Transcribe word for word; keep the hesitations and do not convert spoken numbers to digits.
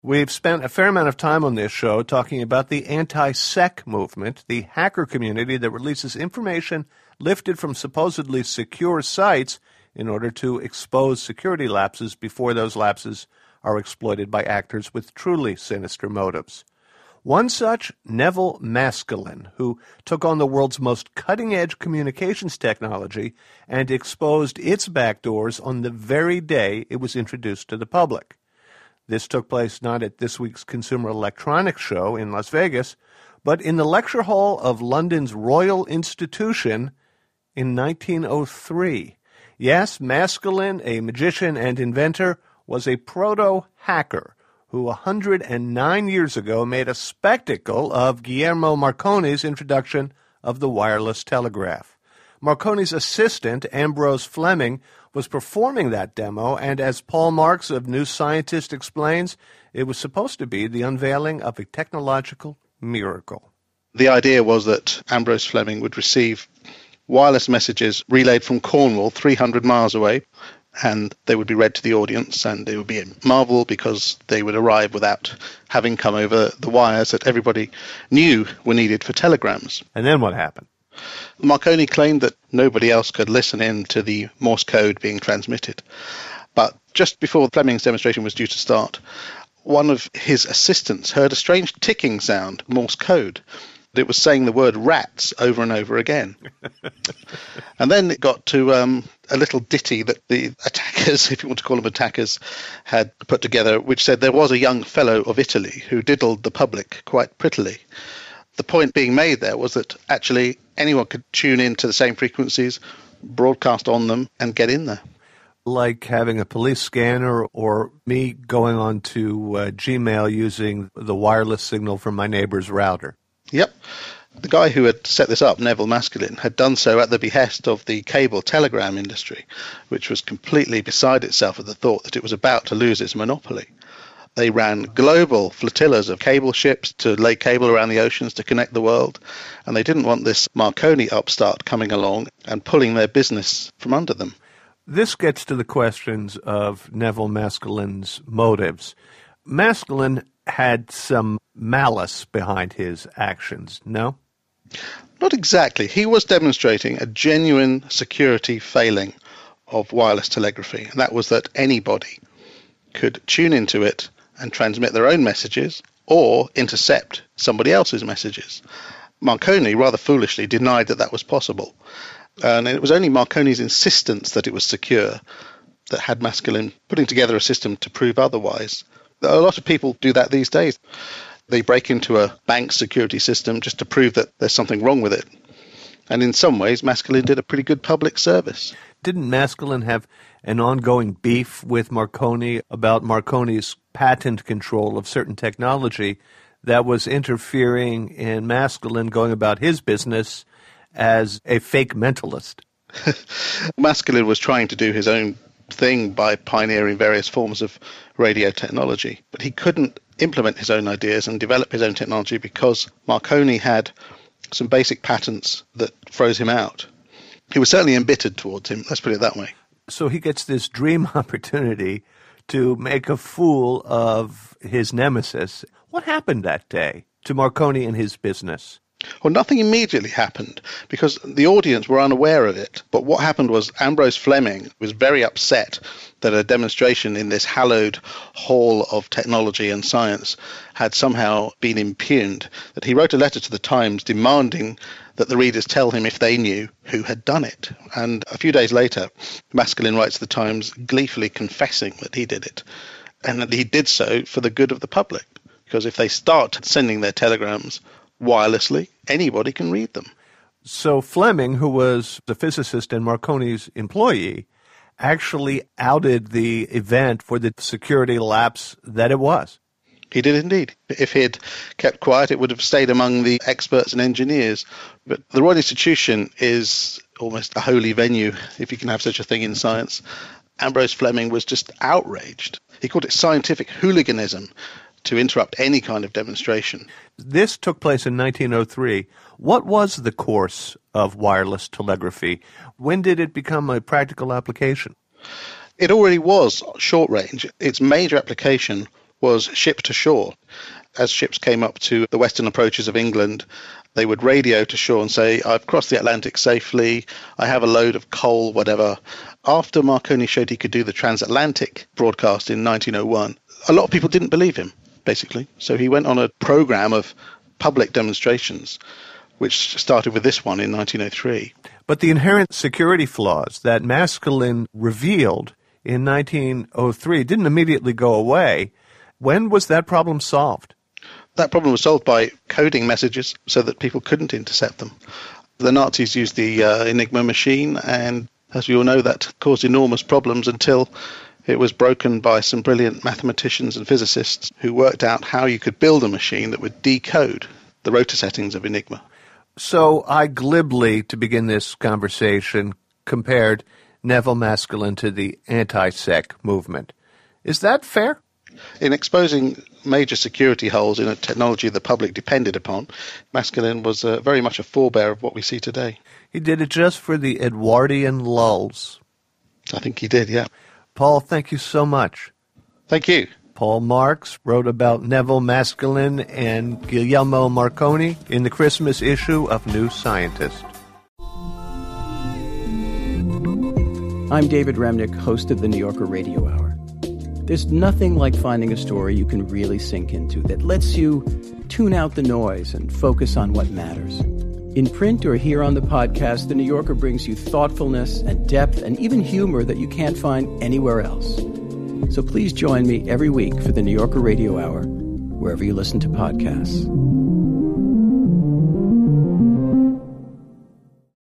We've spent a fair amount of time on this show talking about the anti-sec movement, the hacker community that releases information lifted from supposedly secure sites in order to expose security lapses before those lapses are exploited by actors with truly sinister motives. One such, Neville Maskelyne, who took on the world's most cutting-edge communications technology and exposed its backdoors on the very day it was introduced to the public. This took place not at this week's Consumer Electronics Show in Las Vegas, but in the lecture hall of London's Royal Institution in nineteen oh three. Yes, Maskelyne, a magician and inventor, was a proto-hacker who one hundred nine years ago made a spectacle of Guglielmo Marconi's introduction of the wireless telegraph. Marconi's assistant, Ambrose Fleming, was performing that demo, and as Paul Marks of New Scientist explains, it was supposed to be the unveiling of a technological miracle. The idea was that Ambrose Fleming would receive wireless messages relayed from Cornwall, three hundred miles away, and they would be read to the audience, and it would be a marvel because they would arrive without having come over the wires that everybody knew were needed for telegrams. And then what happened? Marconi claimed that nobody else could listen in to the Morse code being transmitted. But just before Fleming's demonstration was due to start, one of his assistants heard a strange ticking sound, Morse code. It was saying the word rats over and over again. And then it got to um, a little ditty that the attackers, if you want to call them attackers, had put together, which said there was a young fellow of Italy who diddled the public quite prettily. The point being made there was that actually anyone could tune in to the same frequencies, broadcast on them, and get in there. Like having a police scanner or me going on to uh, Gmail using the wireless signal from my neighbor's router. Yep. The guy who had set this up, Neville Maskelyne, had done so at the behest of the cable telegram industry, which was completely beside itself at the thought that it was about to lose its monopoly. They ran global flotillas of cable ships to lay cable around the oceans to connect the world, and they didn't want this Marconi upstart coming along and pulling their business from under them. This gets to the questions of Neville Maskelyne's motives. Maskelyne had some malice behind his actions, no? Not exactly. He was demonstrating a genuine security failing of wireless telegraphy, and that was that anybody could tune into it and transmit their own messages or intercept somebody else's messages. Marconi rather foolishly denied that that was possible. And it was only Marconi's insistence that it was secure that had Maskelyne putting together a system to prove otherwise. A lot of people do that these days. They break into a bank security system just to prove that there's something wrong with it. And in some ways, Maskelyne did a pretty good public service. Didn't Maskelyne have an ongoing beef with Marconi about Marconi's patent control of certain technology that was interfering in Maskelyne going about his business as a fake mentalist? Maskelyne was trying to do his own thing by pioneering various forms of radio technology, but he couldn't implement his own ideas and develop his own technology because Marconi had some basic patents that froze him out. He was certainly embittered towards him, let's put it that way. So he gets this dream opportunity to make a fool of his nemesis. What happened that day to Marconi and his business? Well, nothing immediately happened because the audience were unaware of it. But what happened was Ambrose Fleming was very upset that a demonstration in this hallowed hall of technology and science had somehow been impugned, that he wrote a letter to the Times demanding that the readers tell him if they knew who had done it. And a few days later, Maskelyne writes to the Times gleefully confessing that he did it, and that he did so for the good of the public, because if they start sending their telegrams wirelessly, anybody can read them. So Fleming, who was the physicist and Marconi's employee, actually outed the event for the security lapse that it was. He did indeed. If he had kept quiet, it would have stayed among the experts and engineers. But the Royal Institution is almost a holy venue, if you can have such a thing in science. Ambrose Fleming was just outraged. He called it scientific hooliganism to interrupt any kind of demonstration. This took place in nineteen oh three. What was the course of wireless telegraphy? When did it become a practical application? It already was short range. Its major application was ship to shore. As ships came up to the western approaches of England, they would radio to shore and say, I've crossed the Atlantic safely, I have a load of coal, whatever. After Marconi showed he could do the transatlantic broadcast in nineteen oh one, a lot of people didn't believe him, basically. So he went on a program of public demonstrations, which started with this one in nineteen oh three. But the inherent security flaws that Maskelyne revealed in nineteen oh three didn't immediately go away. When was that problem solved? That problem was solved by coding messages so that people couldn't intercept them. The Nazis used the uh, Enigma machine, and as we all know, that caused enormous problems until it was broken by some brilliant mathematicians and physicists who worked out how you could build a machine that would decode the rotor settings of Enigma. So I glibly, to begin this conversation, compared Neville Maskelyne to the anti-sec movement. Is that fair? In exposing major security holes in a technology the public depended upon, Maskelyne was uh, very much a forebear of what we see today. He did it just for the Edwardian lulls. I think he did, yeah. Paul, thank you so much. Thank you. Paul Marks wrote about Neville Maskelyne and Guglielmo Marconi in the Christmas issue of New Scientist. I'm David Remnick, host of the New Yorker Radio Hour. There's nothing like finding a story you can really sink into that lets you tune out the noise and focus on what matters. In print or here on the podcast, The New Yorker brings you thoughtfulness and depth and even humor that you can't find anywhere else. So please join me every week for the New Yorker Radio Hour, wherever you listen to podcasts.